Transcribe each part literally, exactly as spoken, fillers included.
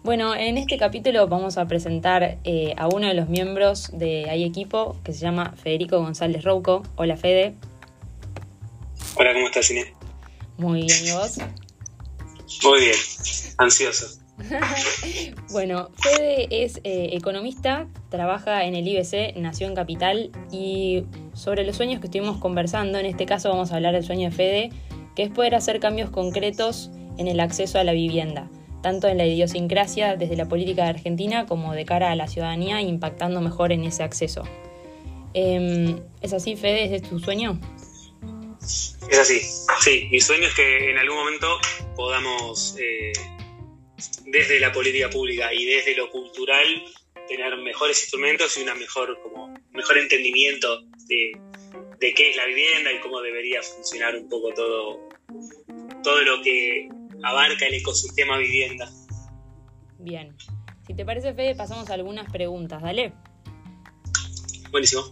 Bueno, en este capítulo vamos a presentar eh, a uno de los miembros de Hay Equipo, que se llama Federico González Rouco. Hola, Fede. Hola, ¿cómo estás, Inés? Muy bien, ¿y vos? Muy bien, ansioso. Bueno, Fede es eh, economista, trabaja en el I B C, nació en Capital, y sobre los sueños que estuvimos conversando, en este caso vamos a hablar del sueño de Fede, que es poder hacer cambios concretos en el acceso a la vivienda, tanto en la idiosincrasia desde la política de Argentina como de cara a la ciudadanía, impactando mejor en ese acceso. Eh, ¿Es así, Fede? ¿Es tu sueño? Es así, sí. Mi sueño es que en algún momento podamos, eh, desde la política pública y desde lo cultural, tener mejores instrumentos y una mejor, como, mejor entendimiento de, de qué es la vivienda y cómo debería funcionar un poco todo, todo lo que abarca el ecosistema vivienda. Bien. Si te parece, Fede, pasamos a algunas preguntas. Dale. Buenísimo.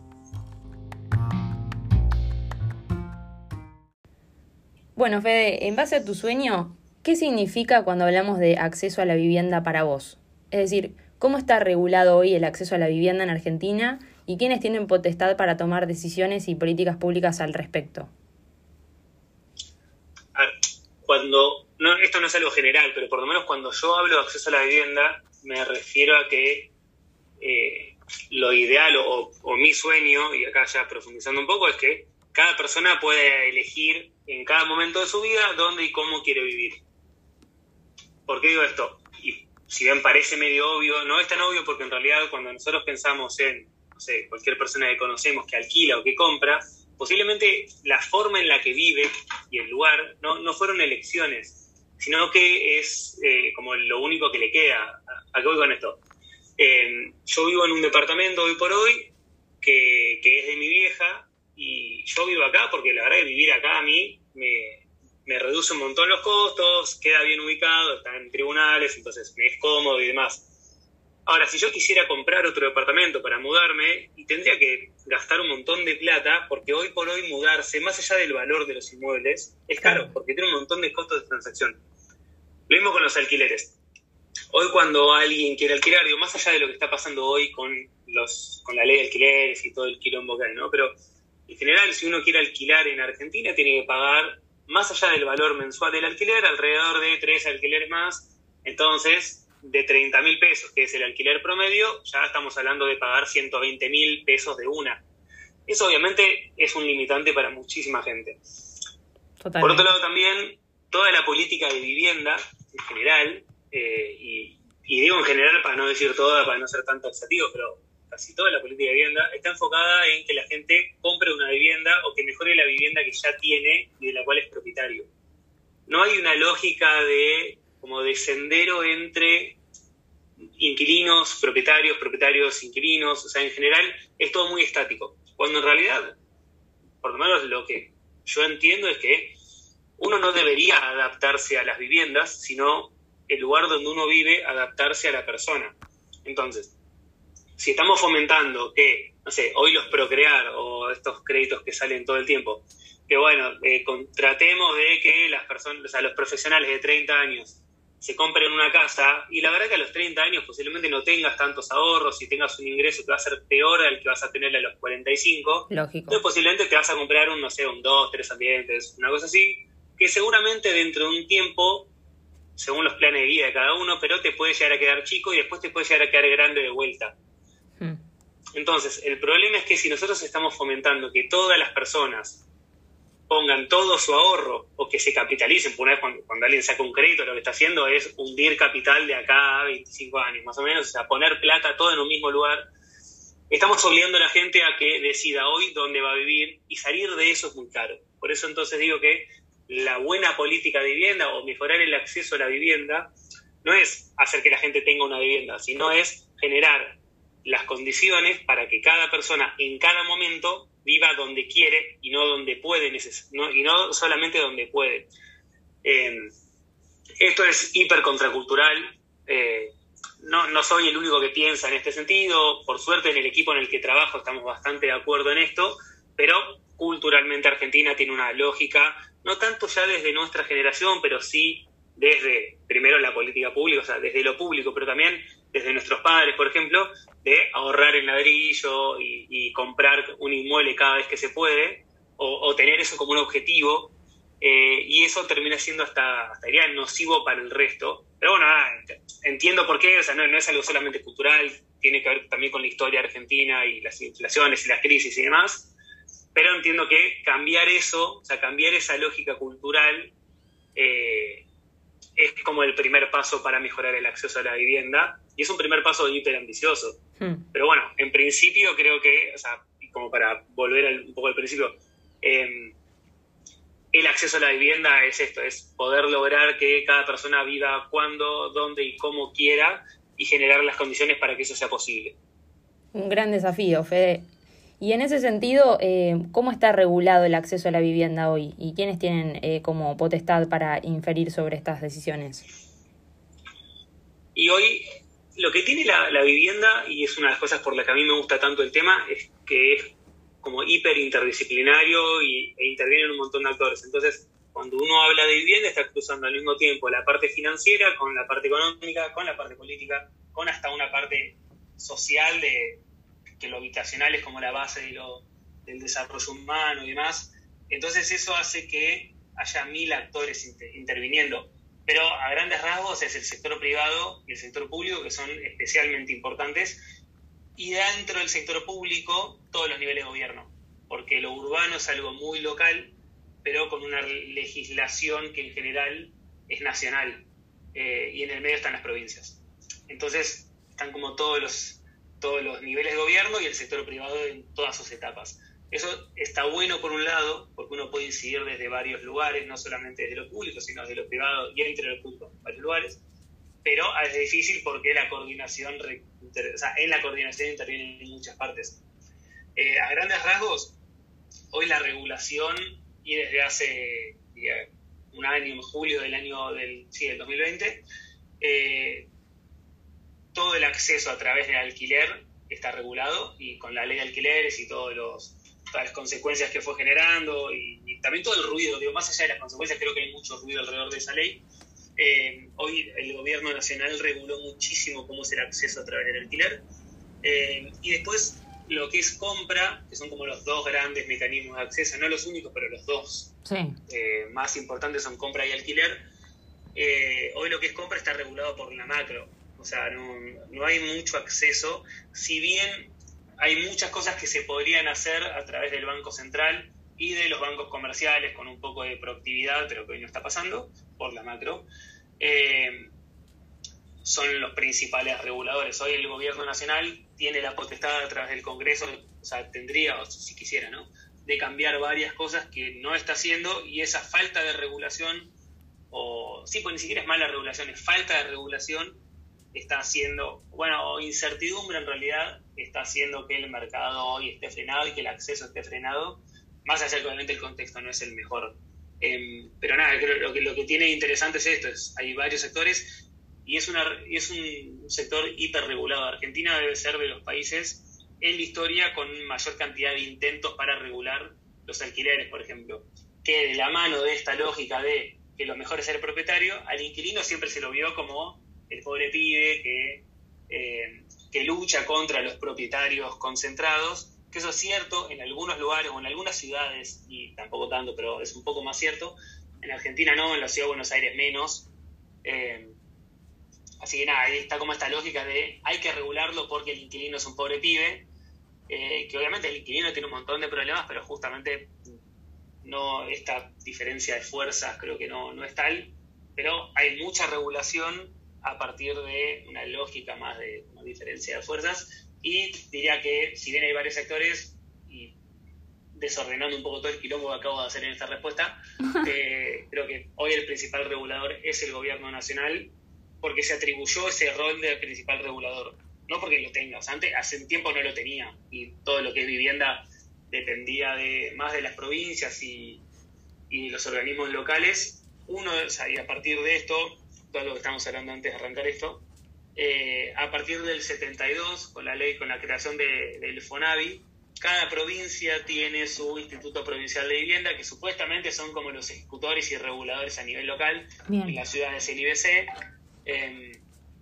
Bueno, Fede, en base a tu sueño, ¿qué significa cuando hablamos de acceso a la vivienda para vos? Es decir, ¿cómo está regulado hoy el acceso a la vivienda en Argentina y quiénes tienen potestad para tomar decisiones y políticas públicas al respecto? A ver, cuando, no, esto no es algo general, pero por lo menos cuando yo hablo de acceso a la vivienda, me refiero a que eh, lo ideal o, o mi sueño, y acá ya profundizando un poco, es que cada persona puede elegir en cada momento de su vida dónde y cómo quiere vivir. ¿Por qué digo esto? Y si bien parece medio obvio, no es tan obvio porque en realidad cuando nosotros pensamos en, no sé, cualquier persona que conocemos que alquila o que compra, posiblemente la forma en la que vive y el lugar no, no fueron elecciones, sino que es eh, como lo único que le queda. ¿A qué voy con esto? Eh, yo vivo en un departamento hoy por hoy que, que es de mi vieja, y yo vivo acá porque la verdad que vivir acá a mí me, me reduce un montón los costos, queda bien ubicado, está en tribunales, entonces me es cómodo y demás. Ahora, si yo quisiera comprar otro departamento para mudarme, y tendría que gastar un montón de plata, porque hoy por hoy mudarse, más allá del valor de los inmuebles, es caro, porque tiene un montón de costos de transacción. Lo mismo con los alquileres. Hoy cuando alguien quiere alquilar, digo, más allá de lo que está pasando hoy con, los, con la ley de alquileres y todo el quilombo que hay, ¿no? Pero en general, si uno quiere alquilar en Argentina, tiene que pagar, más allá del valor mensual del alquiler, alrededor de tres alquileres más. Entonces, de treinta mil pesos, que es el alquiler promedio, ya estamos hablando de pagar ciento veinte mil pesos de una. Eso obviamente es un limitante para muchísima gente. Totalmente. Por otro lado también, toda la política de vivienda, en general, eh, y, y digo en general para no decir toda, para no ser tan taxativo, pero casi toda la política de vivienda está enfocada en que la gente compre una vivienda o que mejore la vivienda que ya tiene y de la cual es propietario. No hay una lógica de como de sendero entre inquilinos, propietarios, propietarios, inquilinos. O sea, en general es todo muy estático. Cuando en realidad, por lo menos lo que yo entiendo es que uno no debería adaptarse a las viviendas, sino el lugar donde uno vive adaptarse a la persona. Entonces, si estamos fomentando que, no sé, hoy los Procrear o estos créditos que salen todo el tiempo, que bueno, eh, tratemos de que las personas, o sea, los profesionales de treinta años se compren una casa, y la verdad que a los treinta años posiblemente no tengas tantos ahorros y tengas un ingreso que va a ser peor al que vas a tener a los cuarenta y cinco. Lógico. Entonces posiblemente te vas a comprar un, no sé, un dos, tres ambientes, una cosa así, que seguramente dentro de un tiempo, según los planes de vida de cada uno, pero te puede llegar a quedar chico y después te puede llegar a quedar grande de vuelta. Entonces, el problema es que si nosotros estamos fomentando que todas las personas pongan todo su ahorro o que se capitalicen, por una vez cuando, cuando alguien saca un crédito, lo que está haciendo es hundir capital de acá a veinticinco años, más o menos, o sea, poner plata todo en un mismo lugar, estamos obligando a la gente a que decida hoy dónde va a vivir, y salir de eso es muy caro. Por eso entonces digo que la buena política de vivienda o mejorar el acceso a la vivienda no es hacer que la gente tenga una vivienda, sino es generar las condiciones para que cada persona en cada momento viva donde quiere y no donde puede, neces- no, y no solamente donde puede. Eh, esto es hiper contracultural. Eh, no, no soy el único que piensa en este sentido. Por suerte en el equipo en el que trabajo estamos bastante de acuerdo en esto, pero culturalmente Argentina tiene una lógica, no tanto ya desde nuestra generación, pero sí desde, primero, la política pública, o sea, desde lo público, pero también desde nuestros padres, por ejemplo, de ahorrar en ladrillo y, y comprar un inmueble cada vez que se puede, o, o tener eso como un objetivo, eh, y eso termina siendo hasta, hasta diría, nocivo para el resto. Pero bueno, nada, entiendo por qué, o sea, no, no es algo solamente cultural, tiene que ver también con la historia argentina y las inflaciones y las crisis y demás, pero entiendo que cambiar eso, o sea, cambiar esa lógica cultural, eh, es como el primer paso para mejorar el acceso a la vivienda, y es un primer paso hiper ambicioso. Hmm. Pero bueno, en principio creo que, o sea, como para volver al, un poco al principio, eh, el acceso a la vivienda es esto, es poder lograr que cada persona viva cuando, dónde y cómo quiera, y generar las condiciones para que eso sea posible. Un gran desafío, Fede. Y en ese sentido, eh, ¿cómo está regulado el acceso a la vivienda hoy? ¿Y quiénes tienen eh, como potestad para inferir sobre estas decisiones? Y hoy lo que tiene la, la vivienda, y es una de las cosas por las que a mí me gusta tanto el tema, es que es como hiper interdisciplinario y, e intervienen un montón de actores. Entonces, cuando uno habla de vivienda, está cruzando al mismo tiempo la parte financiera con la parte económica, con la parte política, con hasta una parte social de que lo habitacional es como la base de lo, del desarrollo humano y demás. Entonces eso hace que haya mil actores inter, interviniendo. Pero a grandes rasgos es el sector privado y el sector público, que son especialmente importantes, y dentro del sector público todos los niveles de gobierno, porque lo urbano es algo muy local, pero con una legislación que en general es nacional, eh, y en el medio están las provincias. Entonces están como todos los todos los niveles de gobierno y el sector privado en todas sus etapas. Eso está bueno por un lado, porque uno puede incidir desde varios lugares, no solamente desde lo público, sino desde lo privado y entre lo público en varios lugares, pero es difícil porque la coordinación, o sea, en la coordinación intervienen en muchas partes. Eh, a grandes rasgos, hoy la regulación, y desde hace diría, un año, en julio del año del, sí, del dos mil veinte, eh, todo el acceso a través del alquiler está regulado, y con la ley de alquileres y todos los, todas las consecuencias que fue generando, y, y también todo el ruido, digo, más allá de las consecuencias, creo que hay mucho ruido alrededor de esa ley. Eh, hoy el gobierno nacional reguló muchísimo cómo es el acceso a través del alquiler, eh, y después lo que es compra, que son como los dos grandes mecanismos de acceso, no los únicos, pero los dos sí. eh, más importantes son compra y alquiler. Eh, hoy lo que es compra está regulado por la macro. O sea, no, no hay mucho acceso, si bien hay muchas cosas que se podrían hacer a través del Banco Central y de los bancos comerciales con un poco de proactividad, pero que hoy no está pasando, por la macro. Eh, son los principales reguladores. Hoy el gobierno nacional tiene la potestad a través del Congreso, o sea, tendría, o si quisiera, ¿no?, de cambiar varias cosas que no está haciendo, y esa falta de regulación, o sí, pues ni siquiera es mala regulación, es falta de regulación, está haciendo, bueno, o incertidumbre en realidad, está haciendo que el mercado hoy esté frenado y que el acceso esté frenado, más allá de que obviamente el contexto no es el mejor. Eh, pero nada, creo que lo que, lo que tiene interesante es esto, es, hay varios sectores y es, una, y es un sector hiperregulado. Argentina debe ser de los países en la historia con mayor cantidad de intentos para regular los alquileres, por ejemplo, que de la mano de esta lógica de que lo mejor es ser propietario, al inquilino siempre se lo vio como el pobre pibe que, eh, que lucha contra los propietarios concentrados, que eso es cierto en algunos lugares o en algunas ciudades, y tampoco tanto, pero es un poco más cierto. En Argentina no, en la ciudad de Buenos Aires menos. Eh, así que nada, ahí está como esta lógica de hay que regularlo porque el inquilino es un pobre pibe, eh, que obviamente el inquilino tiene un montón de problemas, pero justamente no, esta diferencia de fuerzas creo que no, no es tal, pero hay mucha regulación a partir de una lógica más de una diferencia de fuerzas, y diría que si bien hay varios sectores, y desordenando un poco todo el quilombo que acabo de hacer en esta respuesta, eh, creo que hoy el principal regulador es el gobierno nacional, porque se atribuyó ese rol de principal regulador, no porque lo tenga, o sea, antes, hace un tiempo no lo tenía, y todo lo que es vivienda dependía de más de las provincias y, y los organismos locales. Uno, o sea, y a partir de esto, todo lo que estamos hablando antes de arrancar esto, eh, a partir del setenta y dos, con la ley, con la creación de, del FONAVI, cada provincia tiene su Instituto Provincial de Vivienda, que supuestamente son como los ejecutores y reguladores a nivel local. Bien. En las ciudades el I B C. Eh,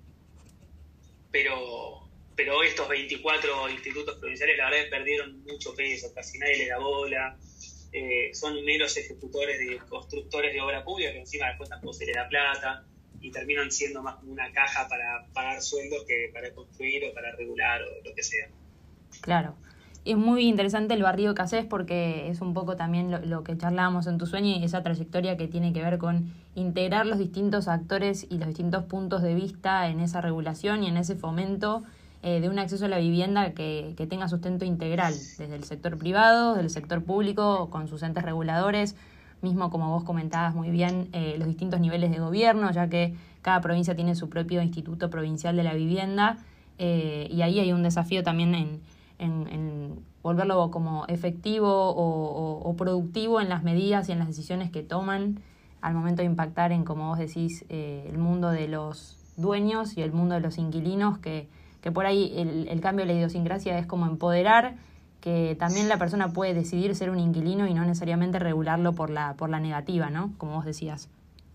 pero, pero estos veinticuatro institutos provinciales, la verdad, perdieron mucho peso, casi nadie le da bola. Eh, son meros ejecutores de constructores de obra pública, que encima después tampoco se les da plata, y terminan siendo más como una caja para pagar sueldos que para construir o para regular o lo que sea. Claro. Es muy interesante el barrido que haces porque es un poco también lo, lo que charlábamos en Tu Sueño y esa trayectoria que tiene que ver con integrar los distintos actores y los distintos puntos de vista en esa regulación y en ese fomento eh, de un acceso a la vivienda que, que tenga sustento integral, desde el sector privado, desde el sector público, con sus entes reguladores, mismo como vos comentabas muy bien, eh, los distintos niveles de gobierno, ya que cada provincia tiene su propio Instituto Provincial de la Vivienda, eh, y ahí hay un desafío también en En, en volverlo como efectivo o, o, o productivo en las medidas y en las decisiones que toman al momento de impactar en, como vos decís, eh, el mundo de los dueños y el mundo de los inquilinos, que, que por ahí el, el cambio de la idiosincrasia es como empoderar que también la persona puede decidir ser un inquilino y no necesariamente regularlo por la, por la negativa, ¿no? Como vos decías.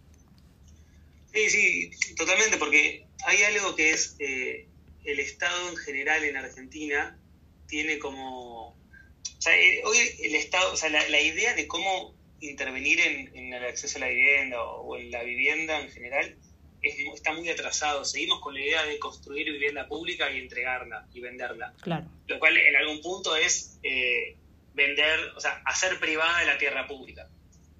Sí, sí, totalmente, porque hay algo que es eh, el Estado en general en Argentina tiene como... O sea, hoy el Estado, o sea, la, la idea de cómo intervenir en, en el acceso a la vivienda o, o en la vivienda en general es, está muy atrasado. Seguimos con la idea de construir vivienda pública y entregarla y venderla. Claro. Lo cual en algún punto es eh, vender, o sea, hacer privada la tierra pública.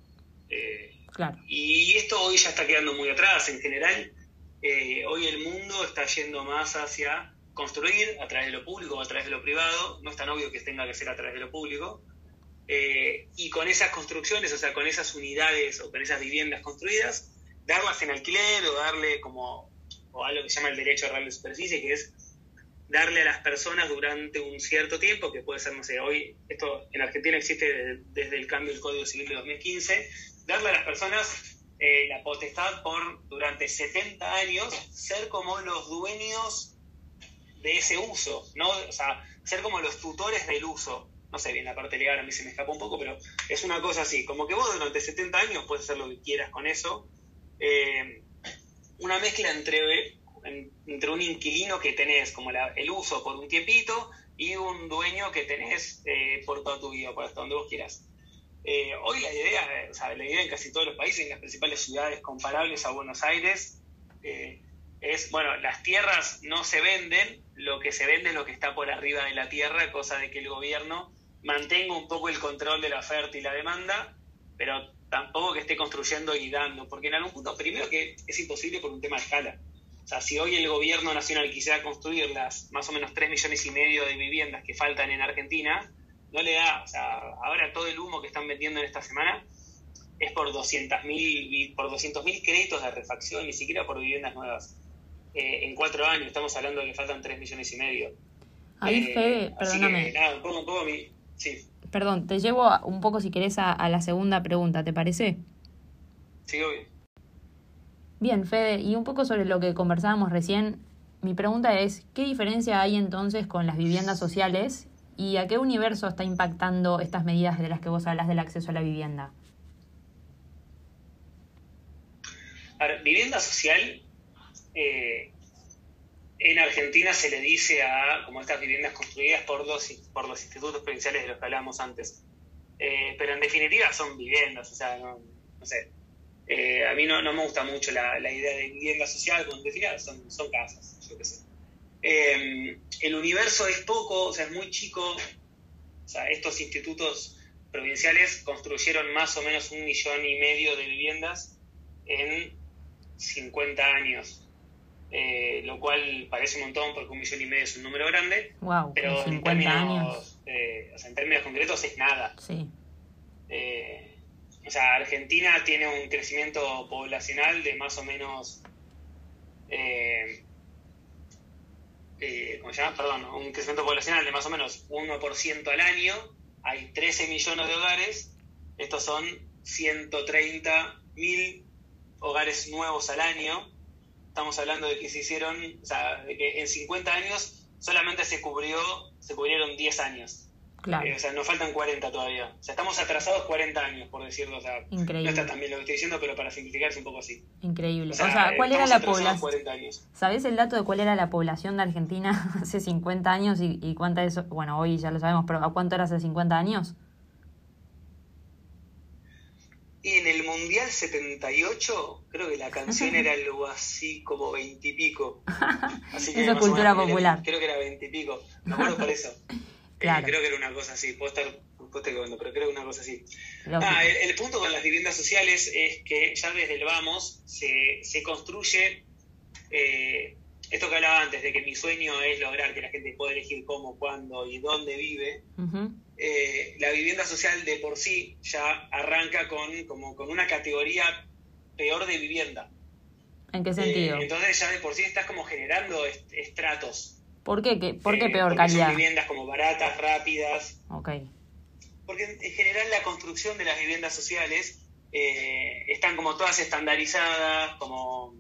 Eh, claro. Y esto hoy ya está quedando muy atrás. En general, eh, hoy el mundo está yendo más hacia construir a través de lo público o a través de lo privado. No es tan obvio que tenga que ser a través de lo público. Eh, y con esas construcciones, o sea, con esas unidades o con esas viviendas construidas, darlas en alquiler o darle como, o algo que se llama el derecho a darle superficie, que es darle a las personas durante un cierto tiempo, que puede ser, no sé, hoy, esto en Argentina existe desde, desde el cambio del Código Civil de dos mil quince, darle a las personas eh, la potestad por durante setenta años ser como los dueños de ese uso, ¿no? O sea, ser como los tutores del uso. No sé bien la parte legal, a mí se me escapa un poco, pero es una cosa así, como que vos durante setenta años puedes hacer lo que quieras con eso. Eh, una mezcla entre, en, entre un inquilino que tenés como la, el uso por un tiempito y un dueño que tenés eh, por toda tu vida, por hasta donde vos quieras. Eh, hoy la idea, o sea, la idea en casi todos los países, en las principales ciudades comparables a Buenos Aires, eh, es, bueno, las tierras no se venden, lo que se vende es lo que está por arriba de la tierra, cosa de que el gobierno mantenga un poco el control de la oferta y la demanda, pero tampoco que esté construyendo y dando, porque en algún punto, primero que es imposible por un tema de escala. O sea, si hoy el gobierno nacional quisiera construir las más o menos tres millones y medio de viviendas que faltan en Argentina, no le da. O sea, ahora todo el humo que están vendiendo en esta semana es por doscientos mil por doscientos mil créditos de refacción, ni siquiera por viviendas nuevas. Eh, en cuatro años estamos hablando de que faltan tres millones y medio. Ahí, eh, Fede, perdóname. Que, nada, un poco, un poco mi... Sí. Perdón, te llevo a, un poco, si querés, a, a la segunda pregunta, ¿te parece? Sí, obvio. Bien, Fede, y un poco sobre lo que conversábamos recién, mi pregunta es, ¿qué diferencia hay entonces con las viviendas sociales y a qué universo está impactando estas medidas de las que vos hablas del acceso a la vivienda? A ver, vivienda social, eh, en Argentina se le dice a como estas viviendas construidas por los, por los institutos provinciales de los que hablábamos antes. Eh, pero en definitiva son viviendas, o sea, no, no sé. Eh, a mí no, no me gusta mucho la, la idea de vivienda social, como en definitiva son, son casas, yo qué sé. Eh, el universo es poco, o sea, es muy chico. O sea, estos institutos provinciales construyeron más o menos un millón y medio de viviendas en cincuenta años. Eh, lo cual parece un montón porque un millón y medio es un número grande, wow, pero en términos, años. Eh, o sea, en términos concretos es nada. Sí. Eh, o sea, Argentina tiene un crecimiento poblacional de más o menos, eh, eh, ¿cómo se llama? Perdón, un crecimiento poblacional de más o menos uno por ciento al año. Hay trece millones de hogares. Estos son ciento treinta mil hogares nuevos al año. Estamos hablando de que se hicieron, o sea, de que en cincuenta años solamente se cubrió, se cubrieron diez años. Claro. Eh, o sea, nos faltan cuarenta todavía. O sea, estamos atrasados cuarenta años, por decirlo. O sea, Increíble. no está tan bien lo que estoy diciendo, pero para simplificar es un poco así. Increíble. O sea, o sea ¿cuál eh, era la población? población? ¿Sabés el dato de cuál era la población de Argentina hace cincuenta años y, y cuánta es? Bueno, hoy ya lo sabemos, pero ¿a cuánto era hace cincuenta años? Y en el Mundial setenta y ocho, creo que la canción era algo así como veinte y pico. Así que eso es cultura popular. Creo que era veinte y pico. Me acuerdo por eso. Claro. Eh, creo que era una cosa así. Puedo estar, puedo estar pero creo que era una cosa así. Ah, el, el punto con las viviendas sociales es que ya desde el vamos se, se construye eh, esto que hablaba antes, de que mi sueño es lograr que la gente pueda elegir cómo, cuándo y dónde vive. Uh-huh. Eh, la vivienda social de por sí ya arranca con, como, con una categoría peor de vivienda. ¿En qué sentido? Eh, entonces ya de por sí estás como generando est- estratos. ¿Por qué? ¿Qué, ¿Por qué eh, peor porque calidad? Son viviendas como baratas, rápidas. Ok. Porque en general la construcción de las viviendas sociales eh, están como todas estandarizadas, como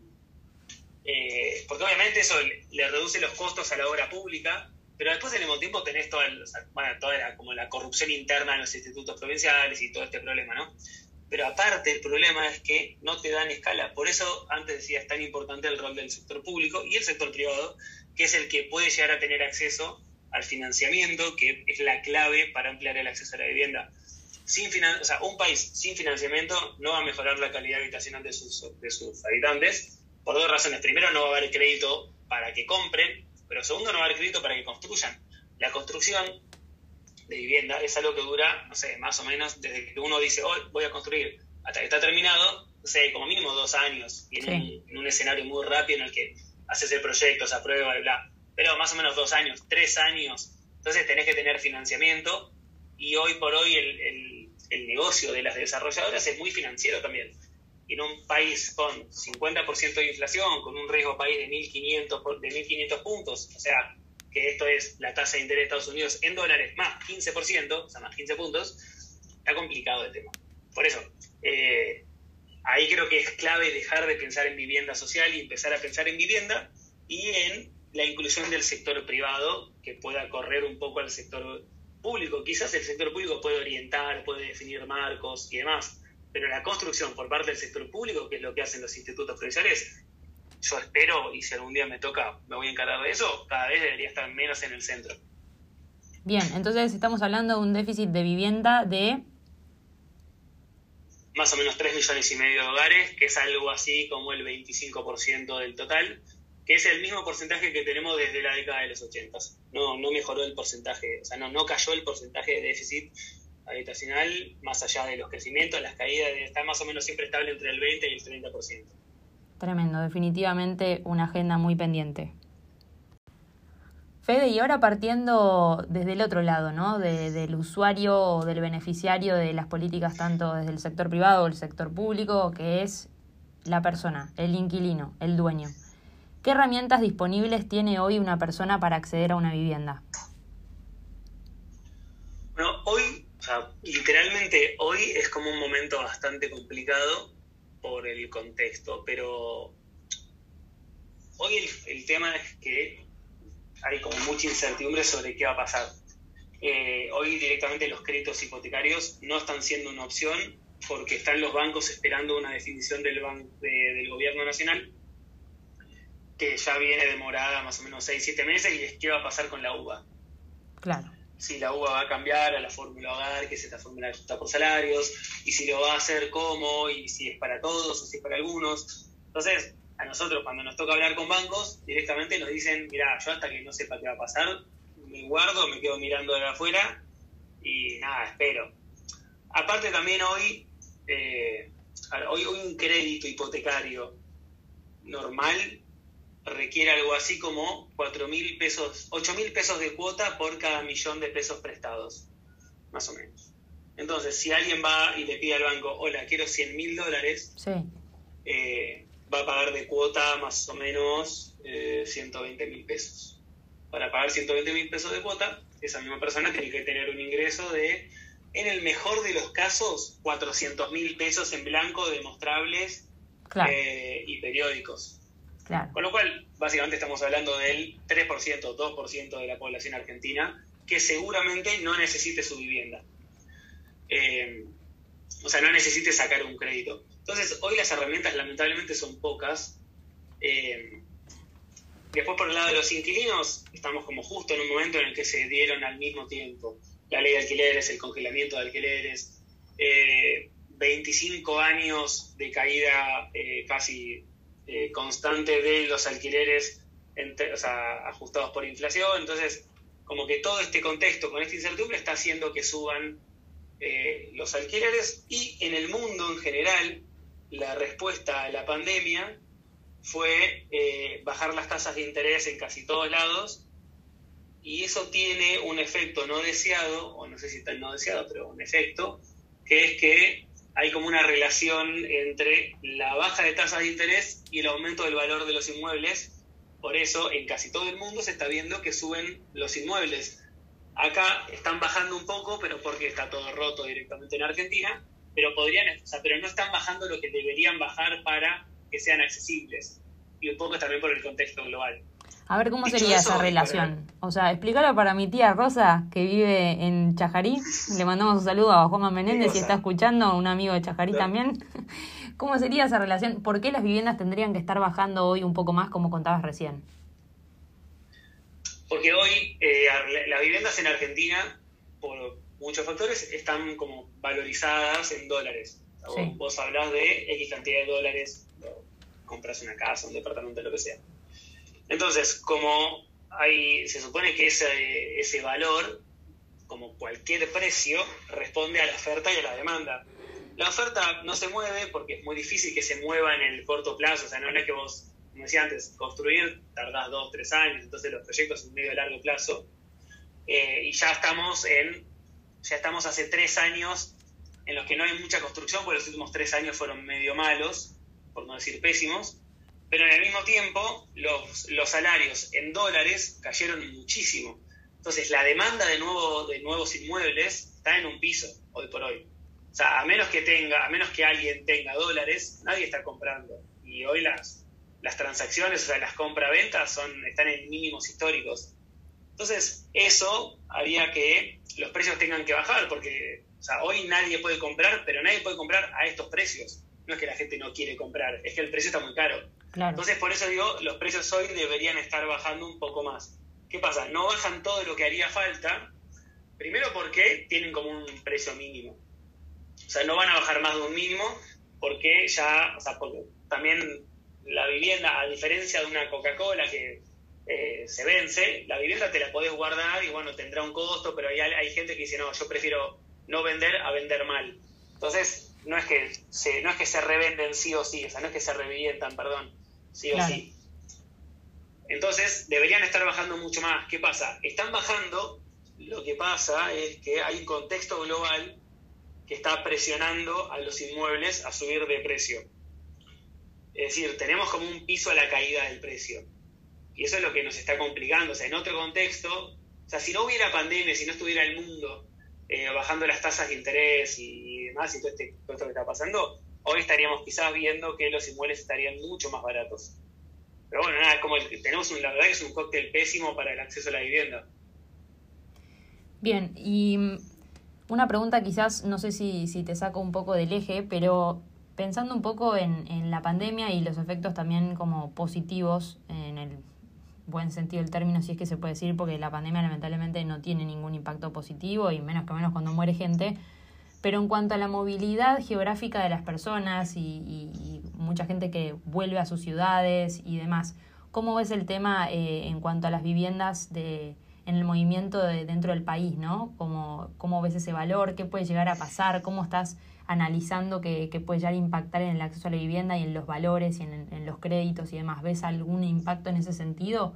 eh, porque obviamente eso le, le reduce los costos a la obra pública, pero después al mismo tiempo tenés toda, el, o sea, bueno, toda la, como la corrupción interna en los institutos provinciales y todo este problema, ¿no? Pero aparte el problema es que no te dan escala. Por eso antes decía, es tan importante el rol del sector público y el sector privado, que es el que puede llegar a tener acceso al financiamiento, que es la clave para ampliar el acceso a la vivienda. Sin finan- o sea, un país sin financiamiento no va a mejorar la calidad habitacional de sus, de sus habitantes, por dos razones. Primero, no va a haber crédito para que compren, pero segundo, no va a haber crédito para que construyan. La construcción de vivienda es algo que dura, no sé, más o menos desde que uno dice, hoy voy a construir, hasta que está terminado, no sé, como mínimo dos años, y en, sí. un, en un escenario muy rápido en el que haces el proyecto, se aprueba, bla, bla, pero más o menos dos años, tres años, entonces tenés que tener financiamiento, y hoy por hoy el, el, el negocio de las desarrolladoras es muy financiero también. Y en un país con cincuenta por ciento de inflación, con un riesgo país de mil quinientos, de mil quinientos puntos, o sea, que esto es la tasa de interés de Estados Unidos en dólares más quince por ciento, o sea, más quince puntos, está complicado el tema. Por eso, eh, ahí creo que es clave dejar de pensar en vivienda social y empezar a pensar en vivienda y en la inclusión del sector privado que pueda correr un poco al sector público. Quizás el sector público puede orientar, puede definir marcos y demás, pero la construcción por parte del sector público, que es lo que hacen los institutos provinciales, yo espero, y si algún día me toca, me voy a encargar de eso, cada vez debería estar menos en el centro. Bien, entonces estamos hablando de un déficit de vivienda de... más o menos tres millones y medio de hogares, que es algo así como el veinticinco por ciento del total, que es el mismo porcentaje que tenemos desde la década de los ochenta. No, no mejoró el porcentaje, o sea, no, no cayó el porcentaje de déficit habitacional, más allá de los crecimientos, las caídas, está más o menos siempre estable entre el veinte y el treinta por ciento. Tremendo, definitivamente una agenda muy pendiente. Fede, y ahora partiendo desde el otro lado, ¿no? De, del usuario o del beneficiario de las políticas tanto desde el sector privado o el sector público, que es la persona, el inquilino, el dueño. ¿Qué herramientas disponibles tiene hoy una persona para acceder a una vivienda? Bueno, hoy, o sea, literalmente hoy es como un momento bastante complicado por el contexto, pero hoy el, el tema es que hay como mucha incertidumbre sobre qué va a pasar. Eh, hoy directamente los créditos hipotecarios no están siendo una opción porque están los bancos esperando una definición del, ban- de, del gobierno nacional que ya viene demorada más o menos seis siete meses, y es qué va a pasar con la U B A. Claro. Si la U B A va a cambiar a la fórmula hogar, que es esta fórmula de ajusta por salarios, y si lo va a hacer cómo, y si es para todos o si es para algunos. Entonces, a nosotros cuando nos toca hablar con bancos, directamente nos dicen, mira, yo hasta que no sepa qué va a pasar, me guardo, me quedo mirando de afuera y nada, espero. Aparte también hoy, eh, hoy, hoy un crédito hipotecario normal requiere algo así como cuatro mil pesos, ocho mil pesos de cuota por cada millón de pesos prestados, más o menos. Entonces, si alguien va y le pide al banco, hola, quiero cien mil dólares, sí. eh, va a pagar de cuota más o menos eh, ciento veinte mil pesos. Para pagar ciento veinte mil pesos de cuota, esa misma persona tiene que tener un ingreso de, en el mejor de los casos, cuatrocientos mil pesos en blanco demostrables, claro. eh, y periódicos. Claro. Con lo cual, básicamente estamos hablando del tres por ciento, dos por ciento de la población argentina que seguramente no necesite su vivienda. Eh, o sea, no necesite sacar un crédito. Entonces, hoy las herramientas lamentablemente son pocas. Eh, después, por el lado de los inquilinos, estamos como justo en un momento en el que se dieron al mismo tiempo la ley de alquileres, el congelamiento de alquileres, eh, veinticinco años de caída eh, casi eh, constante de los alquileres, entre, o sea, ajustados por inflación. Entonces, como que todo este contexto con esta incertidumbre está haciendo que suban eh, los alquileres, y en el mundo en general la respuesta a la pandemia fue eh, bajar las tasas de interés en casi todos lados, y eso tiene un efecto no deseado, o no sé si tan no deseado, pero un efecto, que es que hay como una relación entre la baja de tasas de interés y el aumento del valor de los inmuebles. Por eso en casi todo el mundo se está viendo que suben los inmuebles. Acá están bajando un poco, pero porque está todo roto directamente en Argentina, pero podrían, o sea, pero no están bajando lo que deberían bajar para que sean accesibles. Y un poco también por el contexto global. A ver, ¿cómo Dicho sería eso, esa relación? O sea, explícalo para mi tía Rosa, que vive en Chajarí. Le mandamos un saludo a Juanma Menéndez, si está escuchando, un amigo de Chajarí no. también. ¿Cómo sería esa relación? ¿Por qué las viviendas tendrían que estar bajando hoy un poco más, como contabas recién? Porque hoy eh, las viviendas en Argentina, por muchos factores, están como valorizadas en dólares. O sea, sí. Vos hablás de X cantidad de dólares, compras una casa, un departamento, lo que sea. Entonces, como hay, se supone que ese, ese valor, como cualquier precio, responde a la oferta y a la demanda. La oferta no se mueve porque es muy difícil que se mueva en el corto plazo. O sea, no es que vos, como decía antes, construir tardás dos, tres años, entonces los proyectos son medio a largo plazo. Eh, y ya estamos en, ya estamos hace tres años en los que no hay mucha construcción, porque los últimos tres años fueron medio malos, por no decir pésimos. Pero en el mismo tiempo, los, los salarios en dólares cayeron muchísimo. Entonces, la demanda de, nuevo, de nuevos inmuebles está en un piso, hoy por hoy. O sea, a menos que tenga, a menos que alguien tenga dólares, nadie está comprando. Y hoy las, las transacciones, o sea, las compra-ventas son, están en mínimos históricos. Entonces, eso haría que los precios tengan que bajar, porque, o sea, hoy nadie puede comprar, pero nadie puede comprar a estos precios. No es que la gente no quiere comprar, es que el precio está muy caro. Claro. Entonces, por eso digo, los precios hoy deberían estar bajando un poco más. ¿Qué pasa? No bajan todo lo que haría falta, primero porque tienen como un precio mínimo. O sea, no van a bajar más de un mínimo porque ya, o sea, porque también la vivienda, a diferencia de una Coca-Cola que eh, se vence, la vivienda te la podés guardar y bueno, tendrá un costo, pero hay, hay gente que dice, no, yo prefiero no vender a vender mal. Entonces, no es que se, no es que se revenden sí o sí, o sea, no es que se revientan, perdón, sí o claro. sí. Entonces, deberían estar bajando mucho más. ¿Qué pasa? Están bajando, lo que pasa es que hay un contexto global que está presionando a los inmuebles a subir de precio. Es decir, tenemos como un piso a la caída del precio. Y eso es lo que nos está complicando. O sea, en otro contexto, o sea, si no hubiera pandemia, si no estuviera el mundo eh, bajando las tasas de interés y demás, y todo, este, todo esto que está pasando, hoy estaríamos quizás viendo que los inmuebles estarían mucho más baratos. Pero bueno, nada, como el, tenemos un, la verdad que es un cóctel pésimo para el acceso a la vivienda. Bien, y una pregunta quizás, no sé si, si te saco un poco del eje, pero pensando un poco en, en la pandemia y los efectos también como positivos, en el buen sentido del término, si es que se puede decir, porque la pandemia lamentablemente no tiene ningún impacto positivo, y menos que menos cuando muere gente. Pero en cuanto a la movilidad geográfica de las personas y, y, y mucha gente que vuelve a sus ciudades y demás, ¿cómo ves el tema eh, en cuanto a las viviendas de, en el movimiento de, dentro del país, ¿no? ¿Cómo, cómo ves ese valor? ¿Qué puede llegar a pasar? ¿Cómo estás analizando que, que puede llegar a impactar en el acceso a la vivienda y en los valores y en, en los créditos y demás? ¿Ves algún impacto en ese sentido?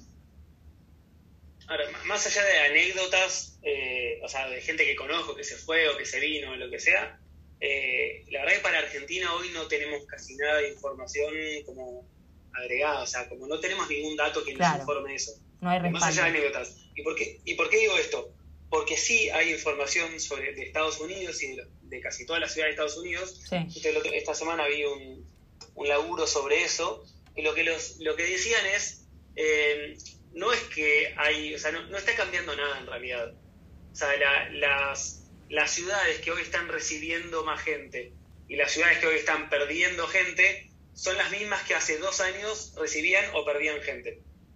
Ahora, más allá de anécdotas, eh, o sea, de gente que conozco, que se fue o que se vino o lo que sea, eh, la verdad que para Argentina hoy no tenemos casi nada de información como agregada, o sea, como no tenemos ningún dato que claro. nos informe eso. No hay respaldo. Más allá de anécdotas. ¿Y por qué, y por qué digo esto? Porque sí hay información sobre de Estados Unidos y de, de casi todas las ciudades de Estados Unidos. Sí. Entonces, esta semana vi un, un laburo sobre eso, y lo que, los, lo que decían es... Eh, no es que hay, o sea, no, no está cambiando nada en realidad. O sea, la, las, las ciudades que hoy están recibiendo más gente y las ciudades que hoy están perdiendo gente son las mismas que hace dos años recibían o perdían gente.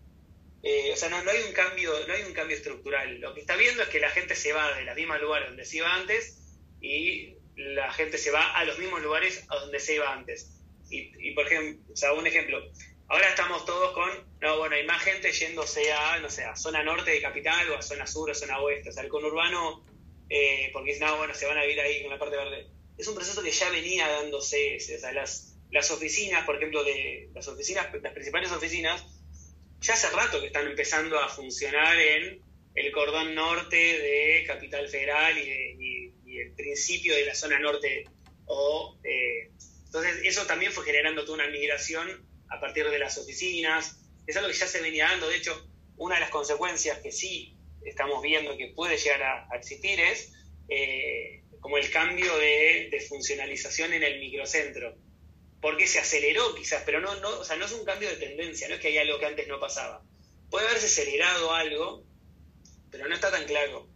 Eh, o sea, no, no hay un cambio, no hay un cambio estructural. Lo que está viendo es que la gente se va de los mismos lugares donde se iba antes y la gente se va a los mismos lugares a donde se iba antes. Y, y por ejemplo, o sea, un ejemplo, ahora estamos todos con, no, bueno, hay más gente yéndose a, no sé, a zona norte de Capital o a zona sur o zona oeste, o sea, el conurbano, eh, porque dicen, no, bueno, se van a vivir ahí en la parte verde. Es un proceso que ya venía dándose, o sea, las, las oficinas, por ejemplo, de las oficinas, las principales oficinas, ya hace rato que están empezando a funcionar en el cordón norte de Capital Federal y, de, y, y el principio de la zona norte. O, eh, entonces, eso también fue generando toda una migración a partir de las oficinas. Es algo que ya se venía dando. De hecho, una de las consecuencias que sí estamos viendo que puede llegar a, a existir es eh, como el cambio de, de funcionalización en el microcentro. Porque se aceleró quizás, pero no, no, o sea, no es un cambio de tendencia, no es que hay algo que antes no pasaba. Puede haberse acelerado algo, pero no está tan claro.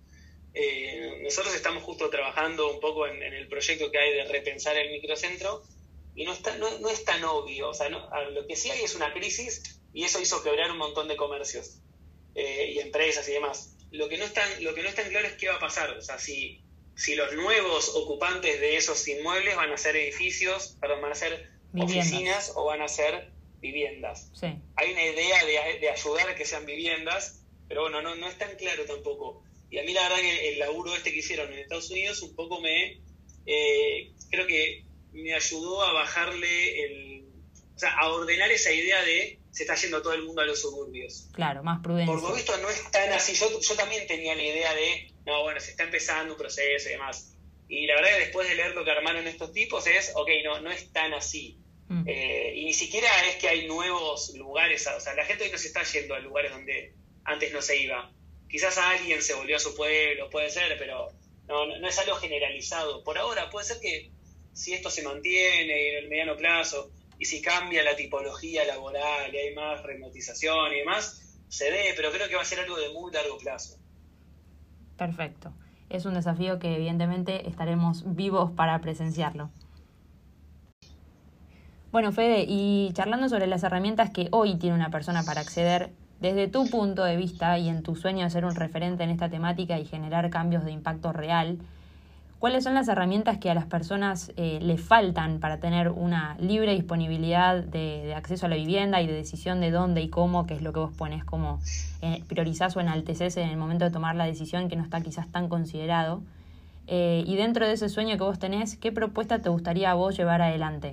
Eh, nosotros estamos justo trabajando un poco en, en el proyecto que hay de repensar el microcentro y no, está, no, no es tan obvio. O sea, no, lo que sí hay es una crisis y eso hizo quebrar un montón de comercios eh, y empresas y demás. Lo que no es tan, lo que no es tan claro es qué va a pasar. O sea, si... si los nuevos ocupantes de esos inmuebles van a ser edificios, perdón, van a ser viviendas. Oficinas o van a ser viviendas. Sí. Hay una idea de, de ayudar a que sean viviendas, pero bueno, no, no es tan claro tampoco. Y a mí la verdad que el laburo este que hicieron en Estados Unidos un poco me, eh, creo que me ayudó a bajarle el, o sea, a ordenar esa idea de se está yendo todo el mundo a los suburbios. Claro, más prudencia. Por lo visto no es tan así. Yo, yo también tenía la idea de, no, bueno, se está empezando un proceso y demás. Y la verdad que después de leer lo que armaron estos tipos es, ok, no, no es tan así. Mm. Eh, y ni siquiera es que hay nuevos lugares, o sea, la gente hoy no se está yendo a lugares donde antes no se iba. Quizás alguien se volvió a su pueblo, puede ser, pero no, no, no es algo generalizado. Por ahora puede ser que si esto se mantiene en el mediano plazo y si cambia la tipología laboral y hay más remotización y demás, se ve, pero creo que va a ser algo de muy largo plazo. Perfecto. Es un desafío que evidentemente estaremos vivos para presenciarlo. Bueno, Fede, y charlando sobre las herramientas que hoy tiene una persona para acceder, desde tu punto de vista y en tu sueño de ser un referente en esta temática y generar cambios de impacto real, ¿cuáles son las herramientas que a las personas eh, les faltan para tener una libre disponibilidad de, de acceso a la vivienda y de decisión de dónde y cómo, que es lo que vos pones como eh, priorizás o enaltecés en el momento de tomar la decisión que no está quizás tan considerado? Eh, y dentro de ese sueño que vos tenés, ¿qué propuesta te gustaría a vos llevar adelante?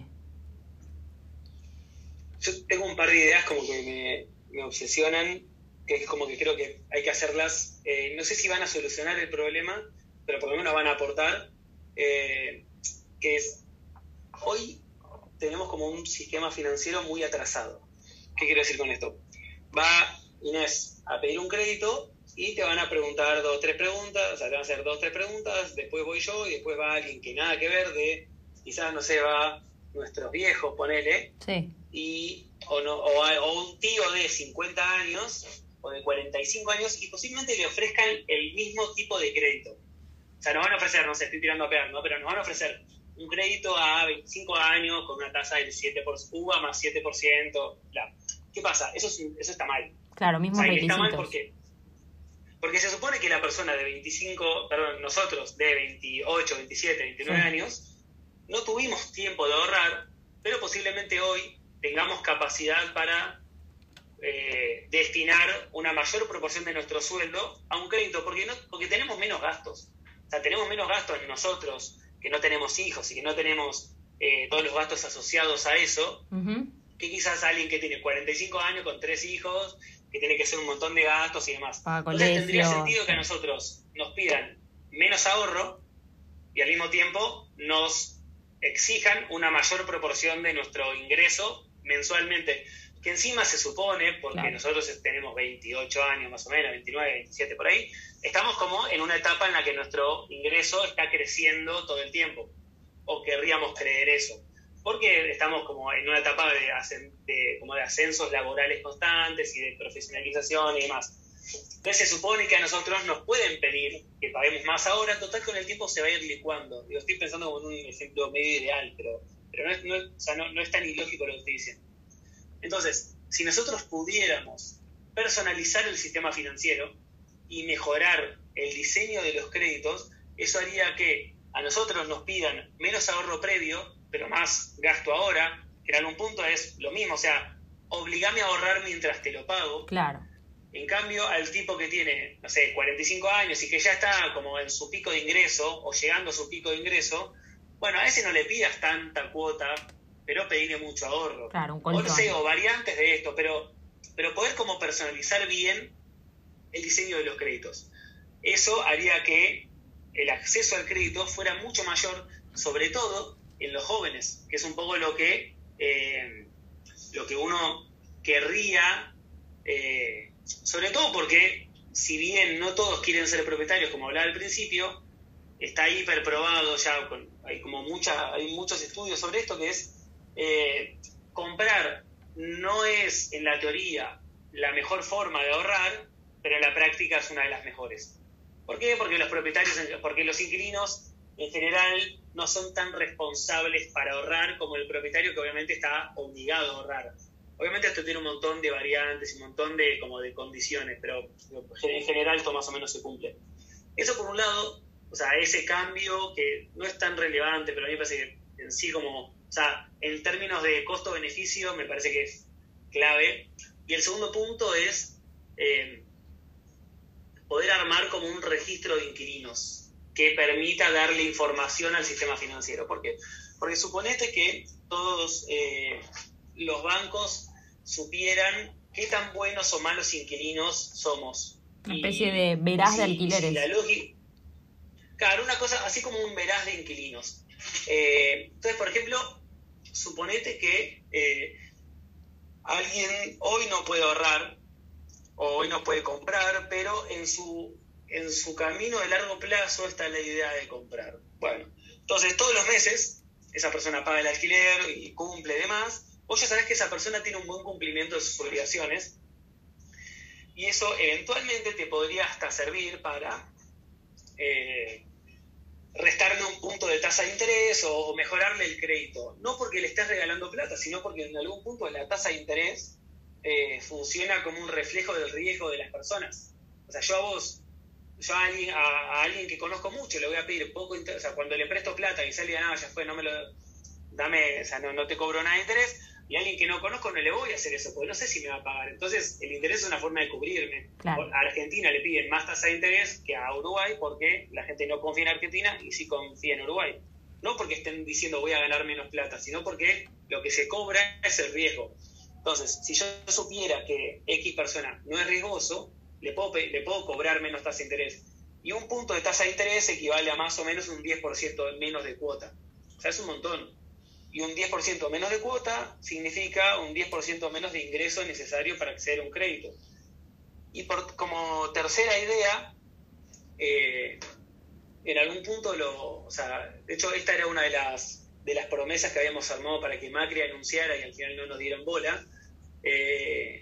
Yo tengo un par de ideas como que me, me obsesionan, que es como que creo que hay que hacerlas. Eh, no sé si van a solucionar el problema, pero por lo menos van a aportar, eh, que es, hoy tenemos como un sistema financiero muy atrasado. ¿Qué quiero decir con esto? Va Inés a pedir un crédito y te van a preguntar dos o tres preguntas, o sea, te van a hacer dos o tres preguntas, después voy yo y después va alguien que nada que ver de, quizás, no sé, va nuestros viejos, ponele, sí. y, o, no, o, o un tío de cincuenta años o de cuarenta y cinco años y posiblemente le ofrezcan el mismo tipo de crédito. O sea, nos van a ofrecer, no sé, estoy tirando a pegar, ¿no? Pero nos van a ofrecer un crédito a veinticinco años con una tasa del siete por ciento, U V A más siete por ciento. Bla. ¿Qué pasa? Eso, es, eso está mal. Claro, mismos o sea, requisitos. Está mal porque, porque se supone que la persona de veinticinco, perdón, nosotros de veintiocho, veintisiete, veintinueve sí. años, no tuvimos tiempo de ahorrar, pero posiblemente hoy tengamos capacidad para eh, destinar una mayor proporción de nuestro sueldo a un crédito, porque, no, porque tenemos menos gastos. O sea, tenemos menos gastos nosotros, que no tenemos hijos y que no tenemos eh, todos los gastos asociados a eso, uh-huh. que quizás alguien que tiene cuarenta y cinco años con tres hijos, que tiene que hacer un montón de gastos y demás. Ah, Entonces tendría sentido que a nosotros nos pidan menos ahorro y al mismo tiempo nos exijan una mayor proporción de nuestro ingreso mensualmente, que encima se supone, porque claro. nosotros tenemos veintiocho años más o menos, veintinueve, veintisiete por ahí, estamos como en una etapa en la que nuestro ingreso está creciendo todo el tiempo, o querríamos creer eso. porque estamos como en una etapa de, de, como de ascensos laborales constantes y de profesionalización y demás. Entonces se supone que a nosotros nos pueden pedir que paguemos más ahora, total con el tiempo se va a ir licuando. Digo, estoy pensando como en un ejemplo medio ideal, pero, pero no, es, no, o sea, no, no es tan ilógico lo que estoy diciendo. Entonces, si nosotros pudiéramos personalizar el sistema financiero y mejorar el diseño de los créditos, eso haría que a nosotros nos pidan menos ahorro previo, pero más gasto ahora, que en algún punto es lo mismo, o sea, obligame a ahorrar mientras te lo pago. Claro. En cambio, al tipo que tiene, no sé, cuarenta y cinco años y que ya está como en su pico de ingreso o llegando a su pico de ingreso, bueno, a ese no le pidas tanta cuota, pero pedirle mucho ahorro. Claro, un o colchón. no sé, o variantes de esto, pero, pero poder como personalizar bien el diseño de los créditos. Eso haría que el acceso al crédito fuera mucho mayor, sobre todo en los jóvenes, que es un poco lo que, eh, lo que uno querría, eh, sobre todo porque si bien no todos quieren ser propietarios, como hablaba al principio, está hiperprobado ya, con, hay como mucha, hay muchos estudios sobre esto, que es eh, comprar no es en la teoría la mejor forma de ahorrar, pero en la práctica es una de las mejores. ¿Por qué? Porque los propietarios, porque los inquilinos en general no son tan responsables para ahorrar como el propietario, que obviamente está obligado a ahorrar. Obviamente esto tiene un montón de variantes y un montón de, como de condiciones, pero en general esto más o menos se cumple. Eso por un lado, o sea, ese cambio que no es tan relevante, pero a mí me parece que en sí como, o sea, en términos de costo-beneficio me parece que es clave. Y el segundo punto es eh, poder armar como un registro de inquilinos que permita darle información al sistema financiero. ¿Por qué? Porque suponete que todos eh, los bancos supieran qué tan buenos o malos inquilinos somos. Una especie de veraz si, de alquileres. Si la lógica, claro, una cosa así como un veraz de inquilinos. Eh, entonces, por ejemplo, suponete que eh, alguien hoy no puede ahorrar o hoy no puede comprar, pero en su, en su camino de largo plazo está la idea de comprar. Bueno, entonces todos los meses esa persona paga el alquiler y cumple y demás. Vos ya sabés que esa persona tiene un buen cumplimiento de sus obligaciones y eso eventualmente te podría hasta servir para eh, restarle un punto de tasa de interés o mejorarle el crédito. No porque le estés regalando plata, sino porque en algún punto la tasa de interés eh, funciona como un reflejo del riesgo de las personas. O sea, yo a vos, yo a alguien, a, a alguien que conozco mucho le voy a pedir poco interés, o sea, cuando le presto plata y sale, nada, ya fue, no me lo, dame, o sea, no, no te cobro nada de interés. Y a alguien que no conozco no le voy a hacer eso, porque no sé si me va a pagar. Entonces, el interés es una forma de cubrirme. Claro. A Argentina le piden más tasa de interés que a Uruguay, porque la gente no confía en Argentina y sí confía en Uruguay. No porque estén diciendo voy a ganar menos plata, sino porque lo que se cobra es el riesgo. Entonces, si yo supiera que X persona no es riesgoso, le puedo, le puedo cobrar menos tasa de interés. Y un punto de tasa de interés equivale a más o menos un diez por ciento menos de cuota. O sea, es un montón. Y un diez por ciento menos de cuota significa un diez por ciento menos de ingreso necesario para acceder a un crédito. Y por, como tercera idea, eh, en algún punto, lo, o sea, de hecho esta era una de las, de las promesas que habíamos armado para que Macri anunciara y al final no nos dieron bola. Eh,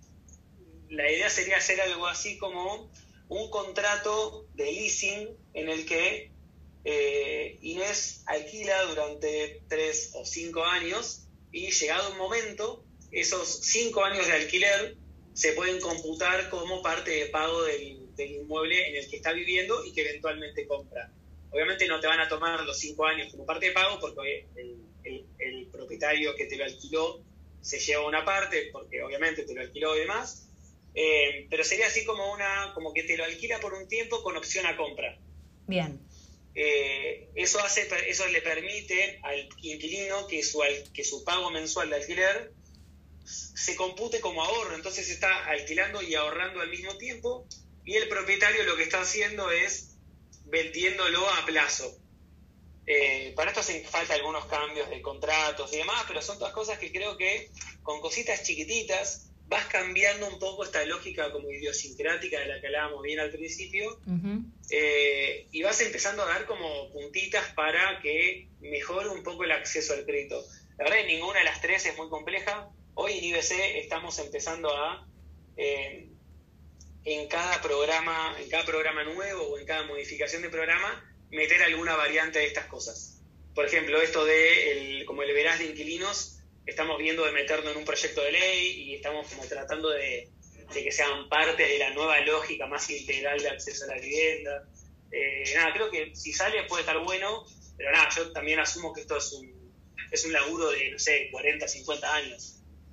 la idea sería hacer algo así como un contrato de leasing en el que Eh, Inés alquila durante tres o cinco años y llegado un momento, esos cinco años de alquiler se pueden computar como parte de pago del, del inmueble en el que está viviendo y que eventualmente compra. Obviamente no te van a tomar los cinco años como parte de pago porque el, el, el propietario que te lo alquiló se lleva una parte porque obviamente te lo alquiló y demás, eh, pero sería así como, una, como que te lo alquila por un tiempo con opción a compra. Bien. Eh, eso hace, eso le permite al inquilino que su, que su pago mensual de alquiler se compute como ahorro, entonces está alquilando y ahorrando al mismo tiempo, y el propietario lo que está haciendo es vendiéndolo a plazo. Eh, para esto hacen falta algunos cambios de contratos y demás, pero son todas cosas que creo que con cositas chiquititas vas cambiando un poco esta lógica como idiosincrática de la que hablábamos bien al principio, uh-huh. eh, y vas empezando a dar como puntitas para que mejore un poco el acceso al crédito. La verdad que ninguna de las tres es muy compleja. Hoy en I B C estamos empezando a, eh, en cada programa, en cada programa nuevo o en cada modificación de programa, meter alguna variante de estas cosas. Por ejemplo, esto de, el, como el verás de inquilinos, estamos viendo de meterlo en un proyecto de ley y estamos como tratando de, de que sean parte de la nueva lógica más integral de acceso a la vivienda. Eh, nada, creo que si sale puede estar bueno, pero nada, yo también asumo que esto es un, es un laburo de, no sé, cuarenta, cincuenta años.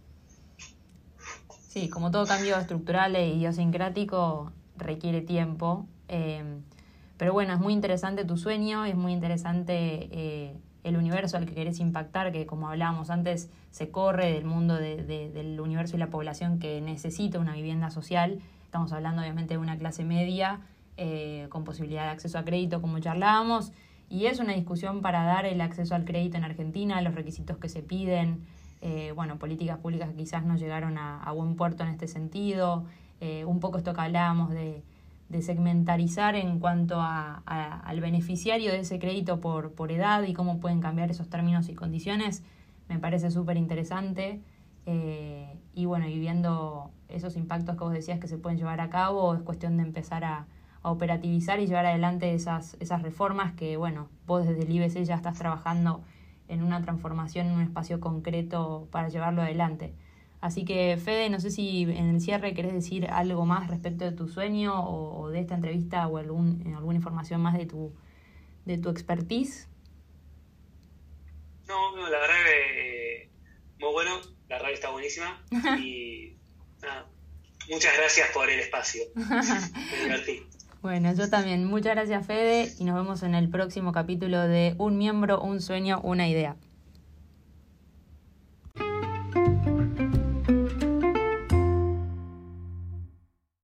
Sí, como todo cambio estructural e idiosincrático requiere tiempo, eh, pero bueno, es muy interesante tu sueño, es muy interesante eh, el universo al que querés impactar, que como hablábamos antes, se corre del mundo de, de, del universo y la población que necesita una vivienda social. Estamos hablando obviamente de una clase media eh, con posibilidad de acceso a crédito, como charlábamos, y es una discusión para dar el acceso al crédito en Argentina, los requisitos que se piden. Eh, bueno, políticas públicas que quizás no llegaron a, a buen puerto en este sentido, eh, un poco esto que hablábamos de, de segmentarizar en cuanto a, a, al beneficiario de ese crédito por, por edad y cómo pueden cambiar esos términos y condiciones, me parece súper interesante. Eh, y bueno, y viendo esos impactos que vos decías que se pueden llevar a cabo, es cuestión de empezar a, a operativizar y llevar adelante esas, esas reformas que, bueno, vos desde el I B C ya estás trabajando en una transformación en un espacio concreto para llevarlo adelante. Así que, Fede, no sé si en el cierre querés decir algo más respecto de tu sueño o, o de esta entrevista o algún, alguna información más de tu, de tu expertise. No, no, la verdad que muy bueno, la verdad que está buenísima y nada, muchas gracias por el espacio, me divertí. Bueno, yo también. Muchas gracias, Fede, y nos vemos en el próximo capítulo de Un Miembro, Un Sueño, Una Idea.